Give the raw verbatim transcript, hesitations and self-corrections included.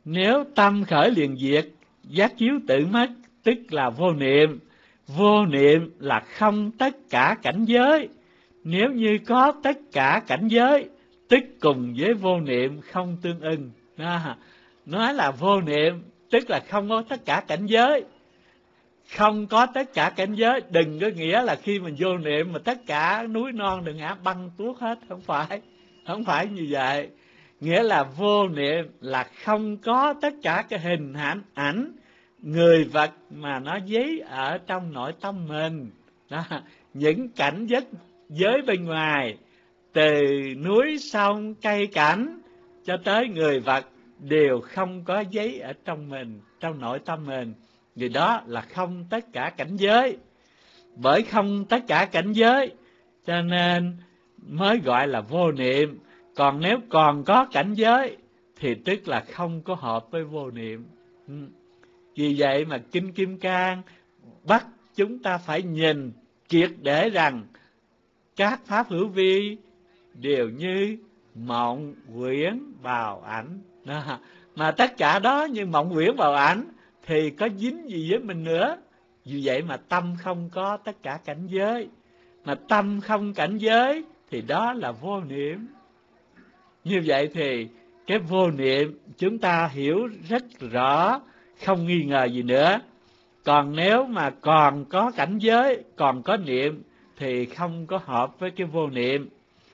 Nếu tâm khởi liền diệt, giác chiếu tự mất, tức là vô niệm. Vô niệm là không tất cả cảnh giới. Nếu như có tất cả cảnh giới, tức cùng với vô niệm không tương ưng. Đó. Nói là vô niệm, tức là không có tất cả cảnh giới. Không có tất cả cảnh giới, đừng có nghĩa là khi mình vô niệm mà tất cả núi non đừng ngã băng tuốt hết. Không phải, không phải như vậy. Nghĩa là vô niệm là không có tất cả cái hình ảnh, ảnh người vật mà nó dấy ở trong nội tâm mình. Đó. Những cảnh giới, giới bên ngoài, từ núi sông cây cảnh cho tới người vật, đều không có giấy ở trong mình, trong nội tâm mình. Vì đó là không tất cả cảnh giới. Bởi không tất cả cảnh giới cho nên mới gọi là vô niệm. Còn nếu còn có cảnh giới thì tức là không có hợp với vô niệm. Vì vậy mà Kinh Kim Cang bắt chúng ta phải nhìn triệt để rằng các pháp hữu vi đều như mộng huyễn vào ảnh. Đó. Mà tất cả đó như mộng huyễn vào ảnh thì có dính gì với mình nữa. Vì vậy mà tâm không có tất cả cảnh giới. Mà tâm không cảnh giới thì đó là vô niệm. Như vậy thì cái vô niệm chúng ta hiểu rất rõ, không nghi ngờ gì nữa. Còn nếu mà còn có cảnh giới, còn có niệm thì không có hợp với cái vô niệm.